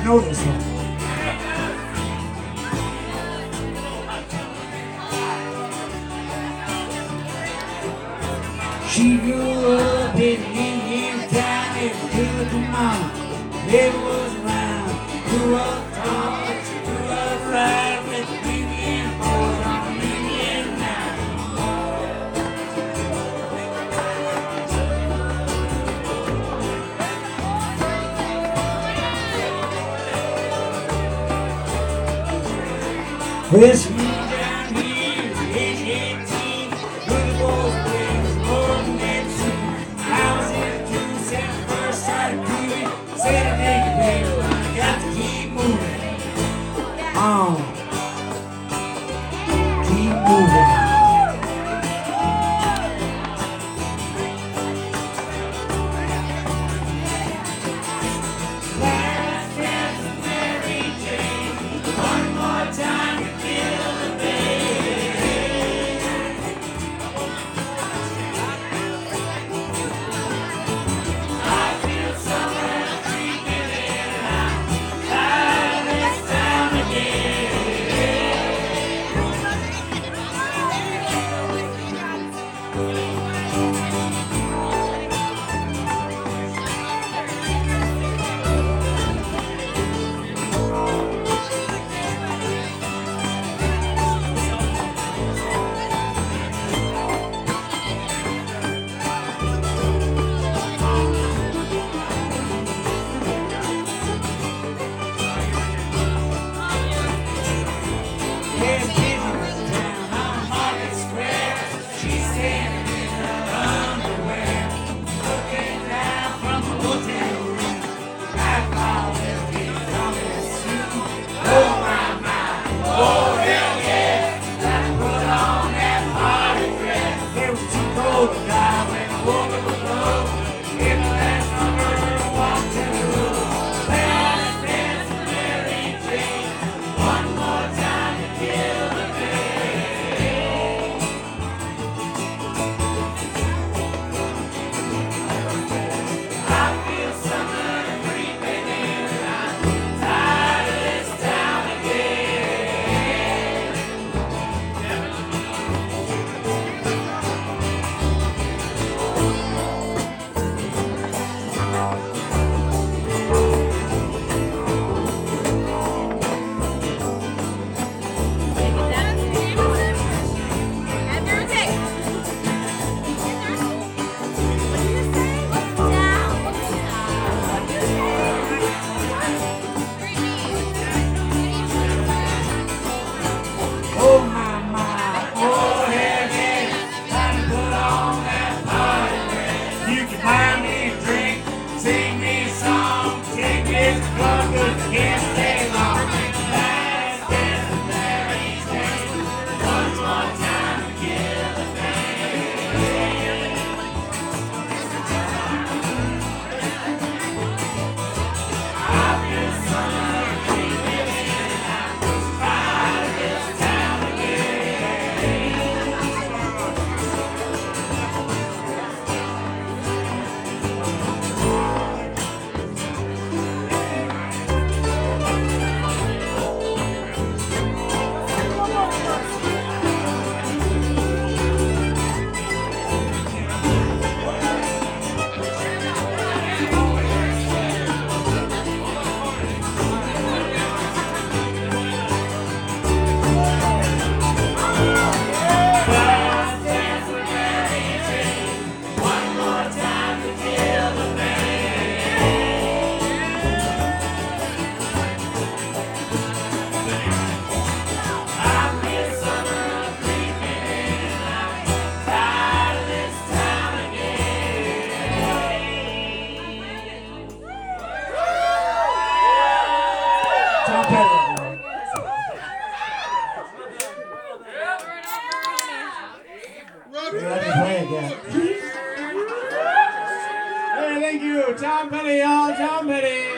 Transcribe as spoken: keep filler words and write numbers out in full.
know this one. She grew up in Indian town and good to mom. Never was around. Grew up tall, grew up right with Indian boys on Indian night. Well, she moved down here at age eighteen. Good boys playing more than that too. I was in June seventh, first started grooving. Said I think you better, but I got to keep moving. On. Keep moving. Last dance with Mary Jane. One more time to kill the baby. I feel summer creeping in and I'm tired of this town again. There's Ginger down on Market Square. She's standing in her underwear, looking down from the hotel room. I call her big coming soon. Oh my my, oh hell yeah! Gotta put on that party dress. It was too cold to die when I woke up alone. In the last number, walked in the room. Last dance with Mary Jane. One more time to kill the baby. I feel summer creeping in and I'm tired of this town again. Oh my my, oh hell yeah! Time to put on that party dress. You can buy me a drink, sing me a song, take me to the club 'cause I can't stay long. Last dance with Mary Jane. One more time to kill the baby. I feel summer creeping in and I'm tired of this town again. Last dance with Mary Jane. One more time to kill the baby. I feel summer creeping in and I'm tired of this town again. Tom Petty. Let me play again. Hey, thank you, Tom Petty, y'all, Tom Petty.